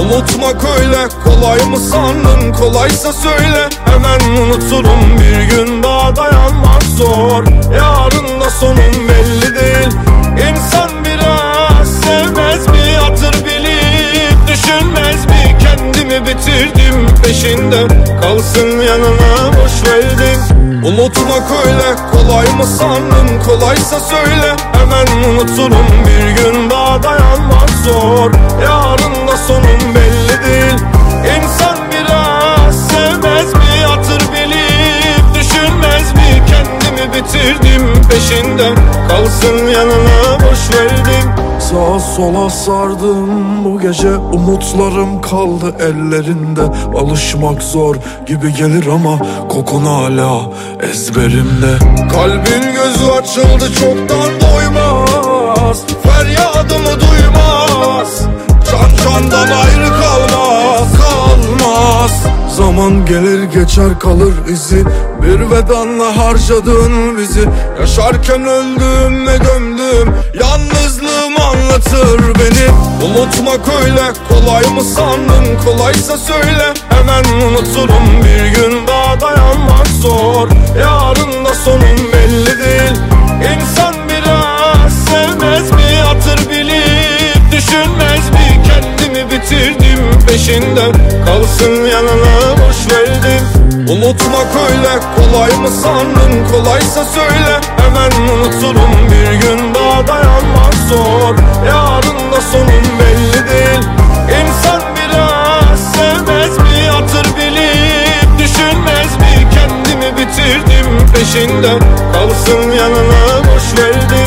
Unutmak öyle kolay mı sandın? Kolaysa söyle, hemen unuturum. Bir gün daha dayanmak zor, yarın da sonum belli değil. İnsan biraz sevmez mi? Hatır bilip düşünmez mi? Kendimi bitirdim peşinde, kalsın yanına boş verdim. Unutmak öyle kolay mı sandın? Kolaysa söyle, hemen unuturum. Bir gün daha dayanmak zor, yarın da sonum belli değil. İnsan biraz sevmez mi? Hatır bilip düşünmez mi? Kendimi bitirdim peşinde, kalsın yanına boş verdim. Sağa sola sardım bu gece, umutlarım kaldı ellerinde. Alışmak zor gibi gelir ama kokun hala ezberimde. Kalbin gözü açıldı çoktan, doymaz, feryadımı duymaz. Can candan ayrı kalmaz, kalmaz. Zaman gelir geçer kalır izi, bir vedanla harcadın bizi. Yaşarken öldüm ve gömdüm, yalnızlığım anlatır beni. Unutmak öyle kolay mı sandın? Kolaysa söyle, hemen unuturum. Bir gün daha dayanmak zor, yarın da sonum belli değil. İnsan biraz sevmez mi? Hatır bilip düşünmez mi? Kendimi bitirdim peşinde, kalsın yanına boş verdim. Unutmak öyle kolay mı sandın? Kolaysa söyle, hemen unuturum. Bir gün daha dayanmak zor, yarın da sonum belli değil. İnsan biraz sevmez mi? Hatır bilip düşünmez mi? Kendimi bitirdim peşinde, kalsın yanına boş verdim.